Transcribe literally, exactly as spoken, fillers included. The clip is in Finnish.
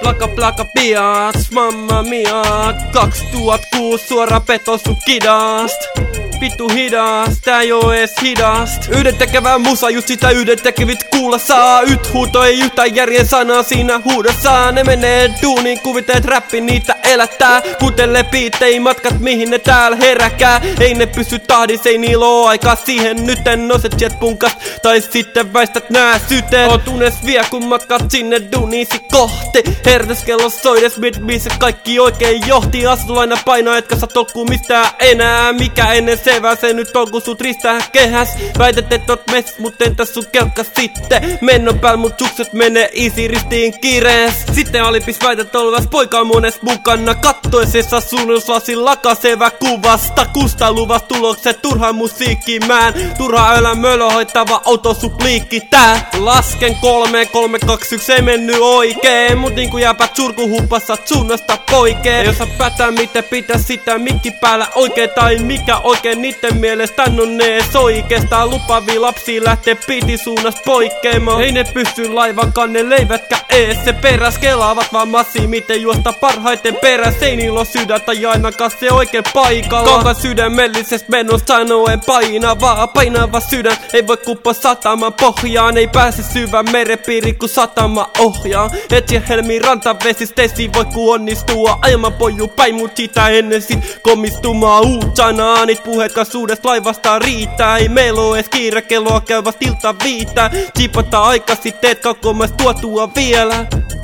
Plaka plaka piats, mamma mia. kaksituhattakuusi suora peto sun kidast. Vittu hidas, tää ei oo ees hidast. Yhdentekevää musa, just sitä yhdentekevit kuulla saa. Yt huuto ei yhtään järjen sanaa siinä huudossa. Ne menee duuniin, kuviteet räppi niitä elättää. Kuuntele biittei matkat mihin ne täällä heräkää. Ei ne pysy tahdis, ei niillä oo aikaa siihen. Nyt en noset jetpunkas, tai sitten väistät nää syteet. Oot unes vie kun matkat sinne duuniisi kohti. Herteskello soides mid-biise kaikki oikein johti. Asulaina painaa etkä saa tolkkuu mistään enää. Mikä ennen sevää se nyt on kun sut ristää kehäs. Väität et oot messis mut entäs sun kelkka sitten. Mennon pääl mut sukset menee easy ristiin kirees. Sitten alipis väität olevas poika mones mukana. Kattoisessa suunnilslasin lakasevä kuvasta. Kusta luvas tulokset turha musiikkimään. Turha älä mölö hoitava autosupliikki tää. Lasken kolme, kolme, kaksi, yksi ei mennyt oikein. Mut niinku jääpät surkuhuppassa suunnasta poikeen. Jos sä päätää miten pitää sitä mikki päällä oikein tai mikä oikein niitten mielestä on ne ees oikeastaan. Lupaavia lapsia lähtee piti suunnasta poikkeamaan. Ei ne pysty laivan kannen leivätkä ees. Se peräs kelaavat vaan massi miten juosta parhaiten peräs. Ei niillä oo sydäntä ja ainakaan se oikein paikalla. Kauan sydämellisestä menon sanoen painavaa. Painava sydän ei voi kuppaa sataman pohjaan. Ei pääse syvän merenpiiri kun satama ohjaa. Etsiä helmiin rantavesistä ei voi ku onnistua. Ajamaan poju päin mut sitä ennen sit komistumaan uutsana. Niit puheet kas uudesta laivasta riittää. Ei meillä oo ees kiire kelloa käy vast ilta viitää. Chipata aika sit teet kaukomais tuotua vielä.